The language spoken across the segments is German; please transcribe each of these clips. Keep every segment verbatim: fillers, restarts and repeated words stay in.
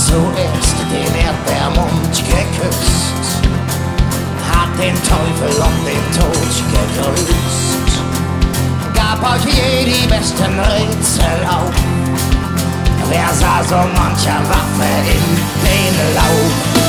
zuerst den Erdbeermund geküsst, hat den Teufel und den Tod gegrüßt, gab euch je die besten Rätsel auf. Wer sah so mancher Waffe in den Lauf?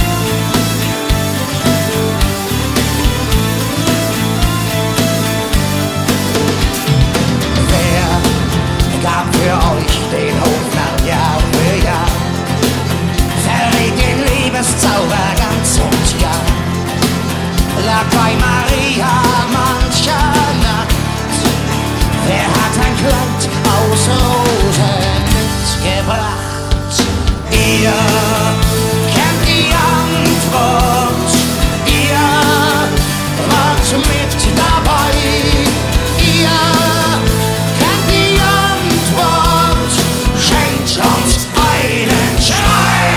Gab für euch den Hofnarr Jahr für Jahr, verriet den Liebeszauber ganz und gar, lag bei Maria mancher Nacht. Wer hat ein Kleid aus Rosen mitgebracht? Ihr kennt die Antwort, ihr wart mit dabei, ihr uns einen Schrei!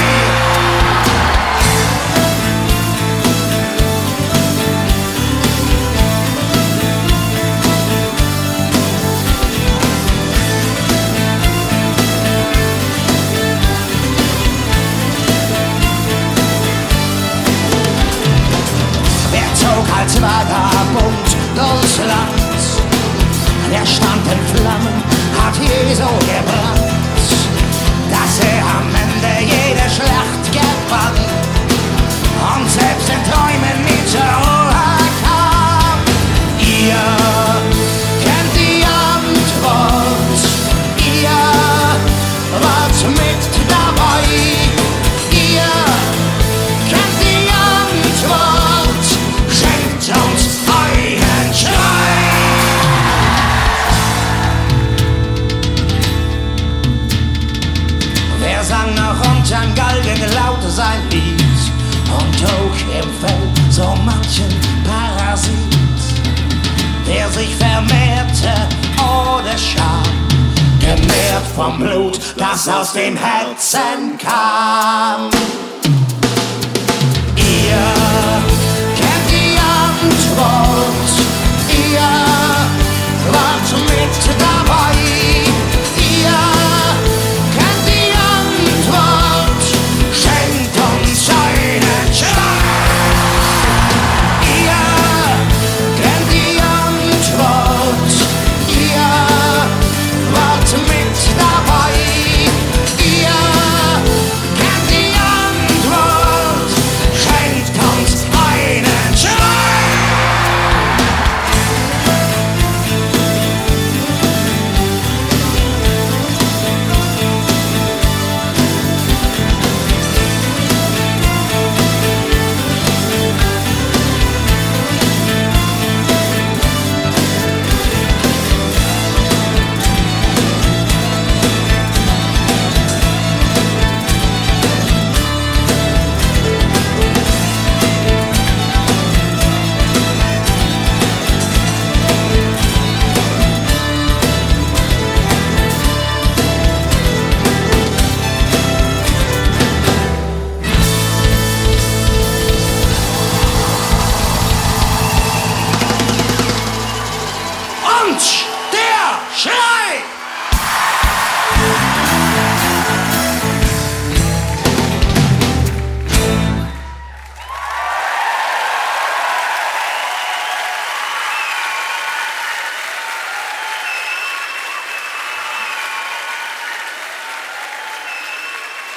Wer zog als Vagabund durchs Land? Wer stand in Flammen, hat Jesu gebrannt, dass er am Ende jede Schlacht gewann und selbst in Träumen nie zur Ruhe kam. Ihr kennt die Antwort, ihr wart mit dabei, ihr kennt die Antwort, schenkt uns einen Schrei! Er sang noch unterm Galgen laut sein Lied und trug im Fell so manchen Parasit, der sich vermehrte ohne Scham, genährt vom Blut, das aus dem Herzen kam. Ihr kennt die Antwort, ihr